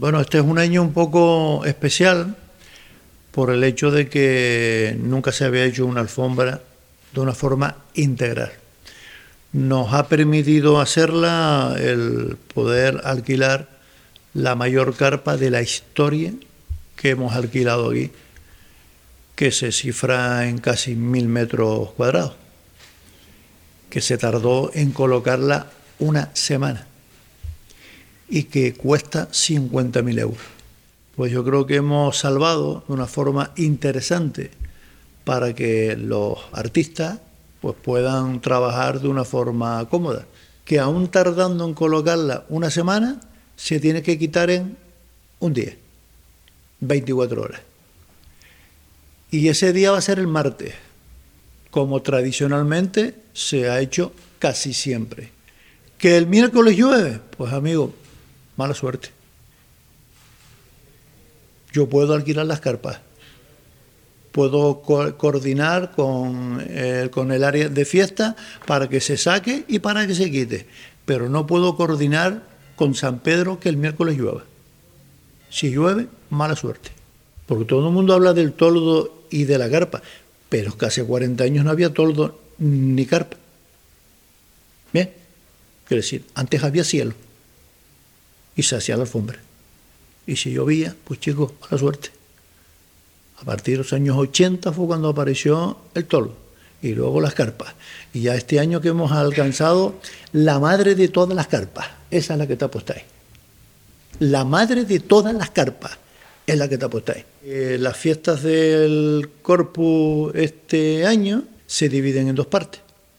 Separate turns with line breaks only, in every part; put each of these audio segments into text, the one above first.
Bueno, este es un año un poco especial por el hecho de que nunca se había hecho una alfombra de una forma integral. Nos ha permitido hacerla el poder alquilar la mayor carpa de la historia que hemos alquilado aquí, que se cifra en casi 1000 metros cuadrados, que se tardó en colocarla una semana y que cuesta 50.000 euros. Pues yo creo que hemos salvado de una forma interesante para que los artistas pues puedan trabajar de una forma cómoda, que aún tardando en colocarla una semana, se tiene que quitar en un día, 24 horas. Y ese día va a ser el martes, como tradicionalmente se ha hecho casi siempre. ¿Que el miércoles llueve? Pues amigo, mala suerte. Yo puedo alquilar las carpas, puedo coordinar con el área de fiesta para que se saque y para que se quite, pero no puedo coordinar con San Pedro que el miércoles llueva. Si llueve, mala suerte. Porque todo el mundo habla del toldo y de la carpa, pero que hace 40 años no había toldo ni carpa. Bien, quiere decir, antes había cielo y se hacía la alfombra. Y si llovía, pues chicos, mala suerte. A partir de los años 80 fue cuando apareció el toldo y luego las carpas. Y ya este año que hemos alcanzado la madre de todas las carpas, esa es la que está puesta ahí. La madre de todas las carpas es la que está puesta ahí. Las fiestas del Corpus este año se dividen en dos partes.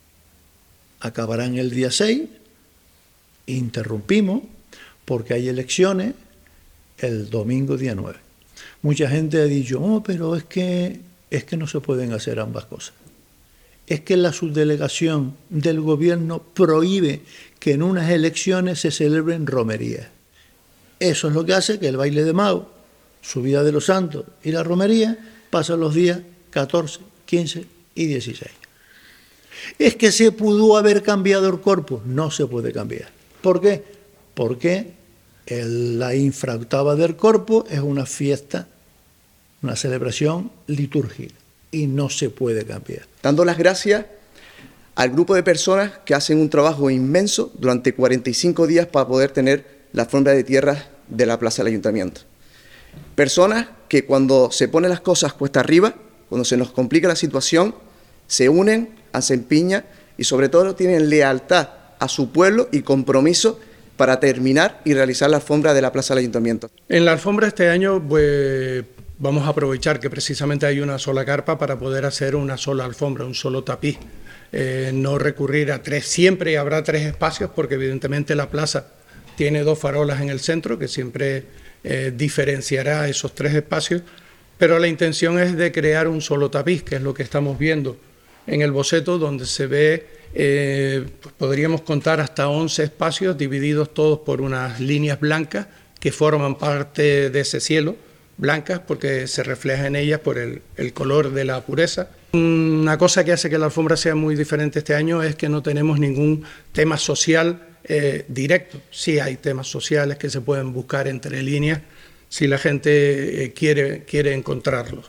Acabarán el día 6, interrumpimos porque hay elecciones el domingo día 9. Mucha gente ha dicho, pero es que no se pueden hacer ambas cosas. Es que la subdelegación del gobierno prohíbe que en unas elecciones se celebren romerías. Eso es lo que hace que el baile de Mago, subida de los santos y la romería pasan los días 14, 15 y 16. ¿Es que se pudo haber cambiado el corpus? No se puede cambiar. ¿Por qué? Porque la infraoctava del corpus es una fiesta, una celebración litúrgica y no se puede cambiar.
Dando las gracias al grupo de personas que hacen un trabajo inmenso durante 45 días para poder tener la alfombra de tierras de la plaza del ayuntamiento. Personas que cuando se ponen las cosas cuesta arriba, cuando se nos complica la situación, se unen, hacen piña y sobre todo tienen lealtad a su pueblo y compromiso para terminar y realizar la alfombra de la plaza del ayuntamiento.
En la alfombra este año pues vamos a aprovechar que precisamente hay una sola carpa para poder hacer una sola alfombra, un solo tapiz. No recurrir a tres, siempre habrá tres espacios porque evidentemente la plaza tiene dos farolas en el centro que siempre diferenciará esos tres espacios, pero la intención es de crear un solo tapiz, que es lo que estamos viendo en el boceto, donde se ve, pues podríamos contar hasta 11 espacios divididos todos por unas líneas blancas que forman parte de ese cielo, blancas porque se refleja en ellas por el color de la pureza. Una cosa que hace que la alfombra sea muy diferente este año es que no tenemos ningún tema social directo. Sí hay temas sociales que se pueden buscar entre líneas si la gente quiere encontrarlos.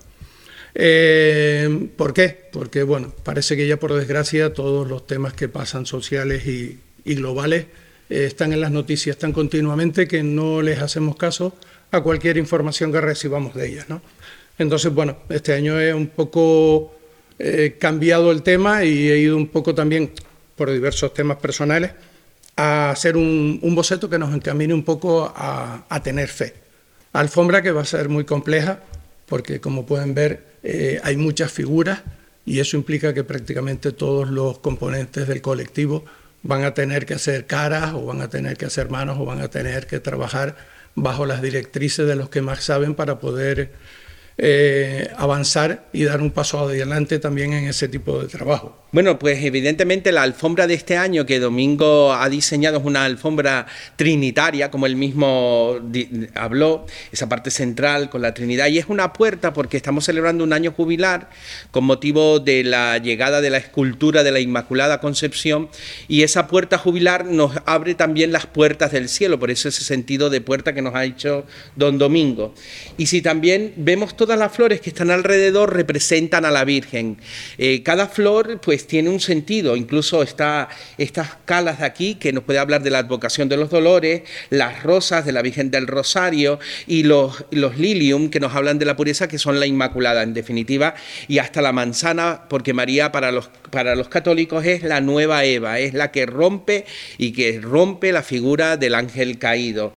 ¿Por qué? Porque bueno, parece que ya por desgracia todos los temas que pasan sociales y globales están en las noticias tan continuamente que no les hacemos caso a cualquier información que recibamos de ellas, ¿no? Entonces, bueno, este año he un poco cambiado el tema y he ido un poco también, por diversos temas personales, a hacer un boceto que nos encamine un poco a tener fe. Alfombra que va a ser muy compleja porque, como pueden ver, hay muchas figuras y eso implica que prácticamente todos los componentes del colectivo van a tener que hacer caras o van a tener que hacer manos o van a tener que trabajar bajo las directrices de los que más saben para poder avanzar y dar un paso adelante también en ese tipo de trabajo.
Bueno, pues evidentemente la alfombra de este año que Domingo ha diseñado es una alfombra trinitaria, como él mismo habló, esa parte central con la Trinidad, y es una puerta porque estamos celebrando un año jubilar con motivo de la llegada de la escultura de la Inmaculada Concepción, y esa puerta jubilar nos abre también las puertas del cielo, por eso ese sentido de puerta que nos ha hecho don Domingo. Y si también vemos todas las flores que están alrededor representan a la Virgen. Cada flor pues tiene un sentido, incluso estas calas de aquí que nos puede hablar de la advocación de los dolores, las rosas de la Virgen del Rosario y los lilium que nos hablan de la pureza, que son la Inmaculada en definitiva, y hasta la manzana, porque María para los católicos es la nueva Eva, es la que rompe la figura del ángel caído.